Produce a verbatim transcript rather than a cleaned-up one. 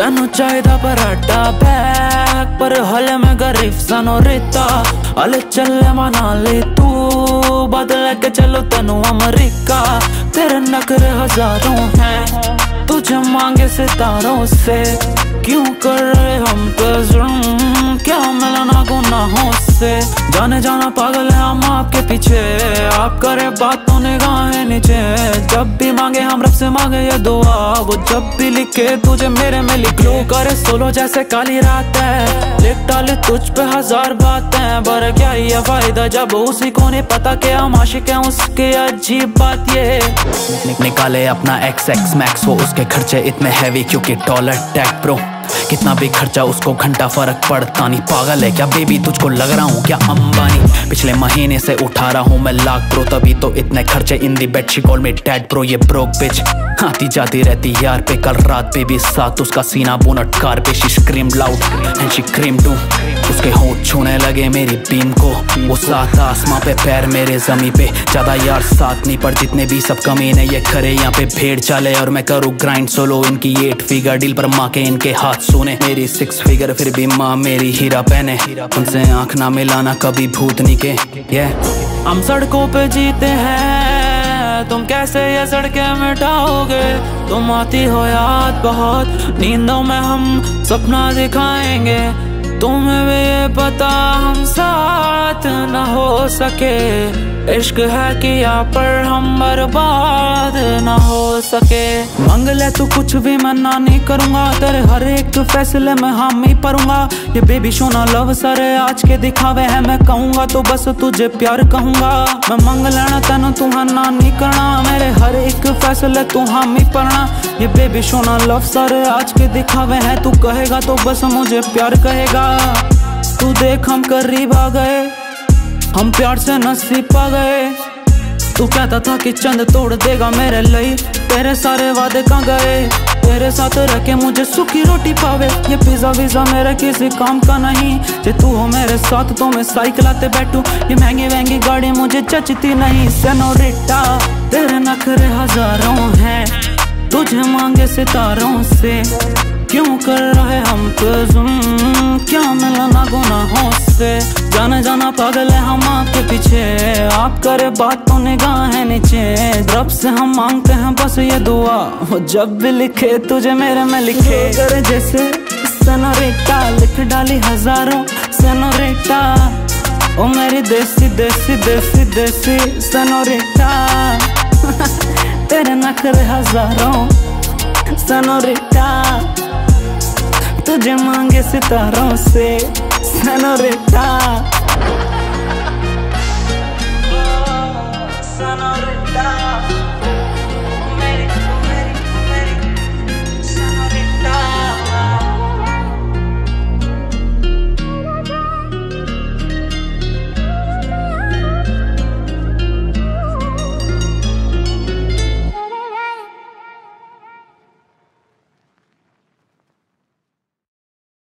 तेनू चाहिदा पराठा बैग पर हले मैं गरीब सनोरिता हले चले मनाली तू बदल के चलो तेनू अमेरिका। तेरे नखरे हजारों हैं तुझे मांगे सितारों से, क्यों कर रहे हम पे जुल्म, क्या मिलना गुनाहों से। जाने जाना पागल है हम आपके पीछे, आप करे बात तो निगाहें नीचे। जब भी मांगे हम रब से मांगे ये दुआ, वो जब भी लिखे तुझे मेरे में लिख लो। करे सोलो जैसे काली रात है, लिख डाले तुझ पे हजार बातें, पर क्या ये फायदा जब उसी को नहीं पता कि हम आशिक हैं उसकी अजीब बात ये। निकाले अपना एक्स एक्स मैक्स, वो उसके खर्चे इतने हैवी क्योंकि डॉलर टैग प्रो। कितना भी खर्चा उसको घंटा फर्क पड़ता नहीं। पागल है क्या बेबी तुझको लग रहा हूँ क्या अंबानी? पिछले महीने से उठा रहा हूँ मैं लाख प्रो, तभी तो इतने खर्चे in the bed she call me dad pro. ये ब्रोक बिच आती जाती रहती यार पे, कल रात पे भी साथ उसका सीना बोनट कार पे। She scream loud and she cream too, उसके होंठ छूने लगे मेरी बीम को। वो साथ आसमां पे पैर मेरे जमी पे, ज्यादा यार साथ नहीं पर जितने भी सब कमीने ये खरे यहाँ पे भेड़ चाले। और मैं करूँ ग्राइंड सोलो इनकी एट फिगर डील पर माँ के इनके हाथ सोने। मेरी सिक्स फिगर फिर भी माँ मेरी हीरा पहने, उनसे आंख ना मिलाना कभी भूतनी के। ये हम सड़कों पे जीते हैं, तुम कैसे ये सड़कें मिटाओगे? तुम आती हो याद बहुत, नींदों में हम सपना दिखाएंगे। तुम्हें भी ये पता हम साथ न हो सके, इश्क है कि यहाँ पर हम बर्बाद न हो सके। मांग ले तू कुछ भी मैं ना नहीं करूँगा, तेरे हर एक फैसले में हम ही परूँगा। ये बेबी शोना लव सारे आज के दिखावे हैं, मैं कहूँगा तो बस तुझे प्यार कहूँगा। मैं मांग लेना तेनू तू ना नहीं करना, मेरे हर एक फैसले तू हम ही पढ़ना। ये बेबी शोना लव सारे आज के दिखावे हैं, तू कहेगा तो बस मुझे प्यार कहेगा। तू देख हम करीब आ गए, हम प्यार से नसीब पा गए। तू कहता था कि चंद तोड़ देगा मेरे लिए, तेरे सारे वादे कहाँ गए? तेरे साथ रह के मुझे सूखी रोटी पावे, ये पिज्जा विज़ा मेरे किसी काम का नहीं। जे तू हो मेरे साथ तो मैं साइकिल आते बैठूं, ये महंगी महंगी गाड़ी मुझे जचती नहीं। सेनोरिटा तेरे नखरे हजारों हैं तुझे मांगे सितारों से, क्यों कर रहे हम पे जुल्म, क्या मिलना गुनाहों से। जाने जाना पागल है हम आपके पीछे, आप करे बात तो निगाहें नीचे। रब से हम मांगते हैं बस ये दुआ, वो जब भी लिखे तुझे मेरे में लिखे। करे जैसे सेनोरिटा लिख डाली हजारों सेनोरिटा, ओ मेरी देसी देसी देसी देसी सेनोरिटा। तेरे नखरे हजारों सेनोरिटा, तुझे मांगे सितारों से सेनोरिटा।